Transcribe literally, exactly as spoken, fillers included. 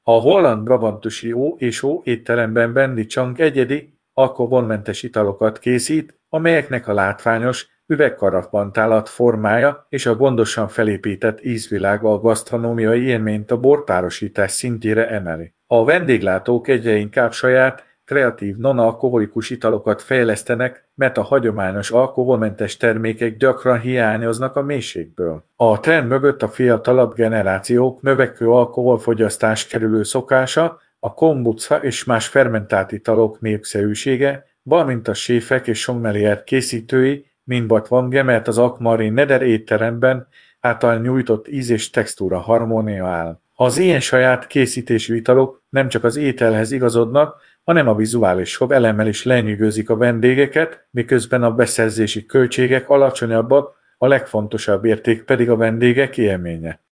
A holland brabantusi Ó és Ó étteremben Wendy Chang egyedi, alkoholmentes italokat készít, amelyeknek a látványos, üvegkarafban tálat formája és a gondosan felépített ízvilága a gasztronómiai élményt a borpárosítás szintjére emeli. A vendéglátók egyre inkább saját, kreatív non-alkoholikus italokat fejlesztenek, mert a hagyományos alkoholmentes termékek gyakran hiányoznak a mélységből. A trend mögött a fiatalabb generációk növekvő alkoholfogyasztást kerülő szokása, a kombucha és más fermentált italok népszerűsége, valamint a séfek és sommelier készítői, mint Bart Van Gemert az Akmarin Neder étteremben által nyújtott íz és textúra harmónia áll. Az ilyen saját készítésű italok nem csak az ételhez igazodnak, hanem a vizuális show elemmel is lenyűgözik a vendégeket, miközben a beszerzési költségek alacsonyabbak, a legfontosabb érték pedig a vendégek élménye.